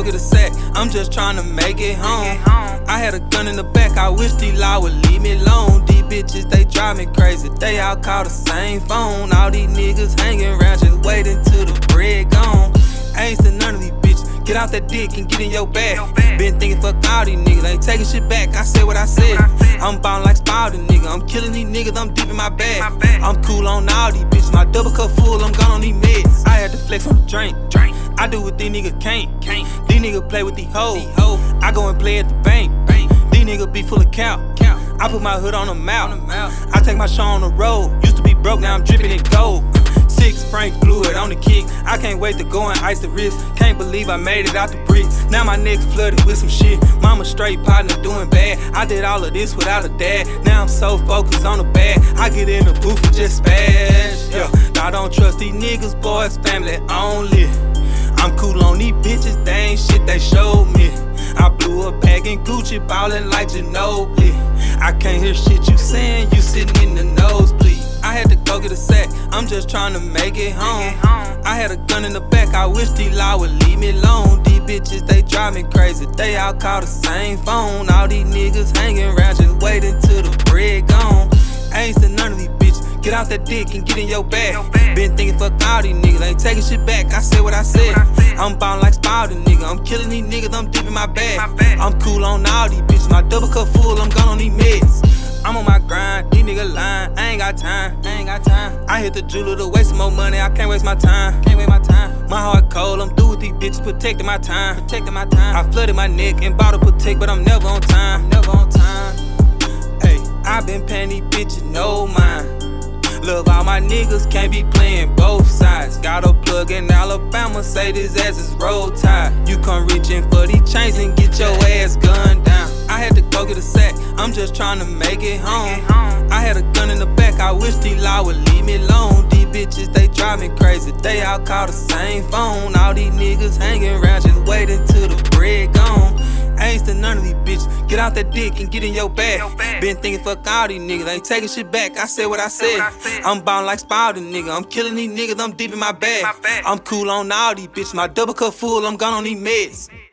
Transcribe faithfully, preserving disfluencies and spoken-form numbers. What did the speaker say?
go get a sack, I'm just trying to make it home. I had a gun in the back, I wish D-Law would leave me alone. These bitches, they drive me crazy, they all call the same phone. All these niggas hanging around, just waiting till the bread gone. I ain't seen none of these bitches, get out that dick and get in your bag. Been thinking fuck all these niggas, ain't taking shit back, I said what I said. I'm bound like Spalding, nigga, I'm killing these niggas, I'm deep in my bag. I'm cool on all these bitches, my double cup full, I'm gone on these meds. I had to flex on the drink, I do what these niggas can't. These niggas play with these hoes, I go and play at the bank. These niggas be full of count, I put my hood on the mouth. I take my show on the road, used to be broke, now I'm dripping in gold. Six Frank blew it on the kick, I can't wait to go and ice the wrist. Can't believe I made it out the bricks, now my neck's flooded with some shit. Mama straight partner doing bad, I did all of this without a dad. Now I'm so focused on the bag, I get in the booth and just spaz. Yeah, I don't trust these niggas, boys, family only. I'm cool on these bitches, they ain't shit they showed me. I blew a bag in Gucci, ballin' like Ginobili. I can't hear shit you saying, you sitting in the nosebleed. I had to go get a sack, I'm just trying to make it home. I had a gun in the back, I wish D-Law would leave me alone. These bitches, they drive me crazy, they all call the same phone. All these niggas hanging around, just waiting till the bread gone. I ain't seen none of these bitches, get out that dick and get in your bag. Been thinking fuck all these niggas, ain't taking shit back, I said what I said. I'm bound like Spalding, nigga, I'm killing these niggas, I'm deep in my bag. I'm cool on all these bitches, my double cup full, I'm gone on these meds. I'm on my grind, these niggas lying, I ain't got time, I ain't got time. I hit the jeweler to waste some more money, I can't waste my time, can't waste my time. My heart cold, I'm through with these bitches, protecting my time, protecting my time. I flooded my neck and bought a protect, but I'm never on time, never on time. Hey, I been paying these bitches no mind. Love all my niggas, can't be playing both sides. Got a plug in Alabama, say this ass is roll tide. You come reaching for these chains and get your ass gunned down. I had to go get a sack, I'm just trying to make it home. I had a gun in the back, I wish D-Law would leave me alone. These bitches, they drive me crazy, they all call the same phone. All these niggas hanging around, just waiting till the bread gone. I ain't seen none of these bitches, get out that dick and get in your bag. Been thinking fuck all these niggas, ain't taking shit back, I said what I said. I'm bound like Spalding, nigga, I'm killing these niggas, I'm deep in my bag. I'm cool on all these bitches, my double cup full, I'm gone on these meds.